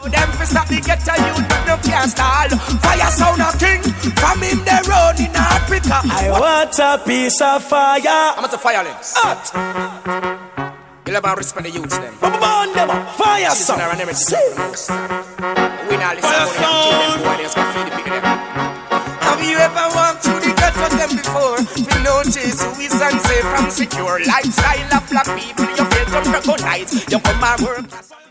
Them fi stop the ghetto youth, but no can't stall. Fire sound a king, from him they run in Africa. I want a piece of fire. I'm at the fire links. You'll have to respect the youths them. Burn them up. Fire sound. We now listen to them. Why they just feed the people them. Have you ever walked through the ghetto them before? We notice who is unsafe and secure. Lifestyle of black people, you fail to recognize. You come and work.